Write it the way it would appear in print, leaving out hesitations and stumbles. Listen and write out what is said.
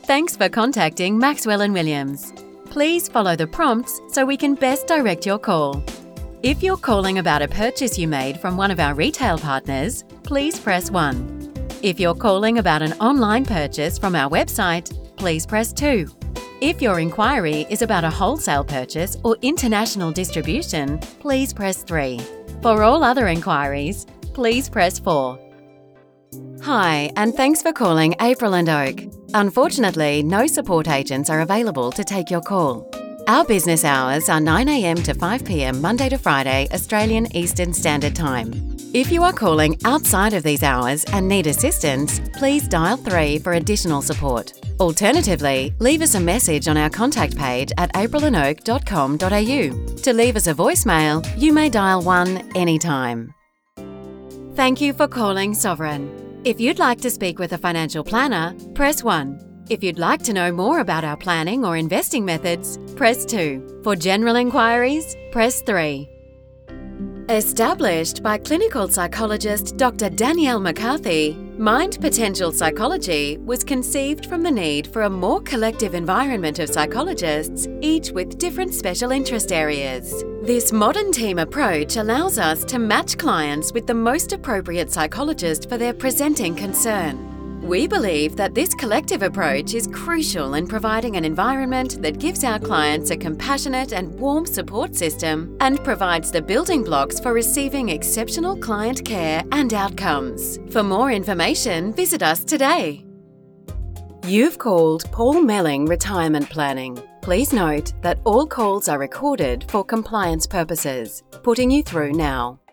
Thanks for contacting Maxwell & Williams. Please follow the prompts so we can best direct your call. If you're calling about a purchase you made from one of our retail partners, please press 1. If you're calling about an online purchase from our website, please press 2. If your inquiry is about a wholesale purchase or international distribution, please press 3. For all other inquiries, please press 4. Hi, and thanks for calling April & Oak. Unfortunately, no support agents are available to take your call. Our business hours are 9 a.m. to 5 p.m. Monday to Friday, Australian Eastern Standard Time. If you are calling outside of these hours and need assistance, please dial 3 for additional support. Alternatively, leave us a message on our contact page at aprillandoak.com.au. To leave us a voicemail, you may dial 1 anytime. Thank you for calling Sovereign. If you'd like to speak with a financial planner, press 1. If you'd like to know more about our planning or investing methods, press 2. For general inquiries, press 3. Established by clinical psychologist Dr. Danielle McCarthy, Mind Potential Psychology was conceived from the need for a more collective environment of psychologists, each with different special interest areas. This modern team approach allows us to match clients with the most appropriate psychologist for their presenting concern. We believe that this collective approach is crucial in providing an environment that gives our clients a compassionate and warm support system and provides the building blocks for receiving exceptional client care and outcomes. For more information, visit us today. You've called Paul Melling Retirement Planning. Please note that all calls are recorded for compliance purposes. Putting you through now.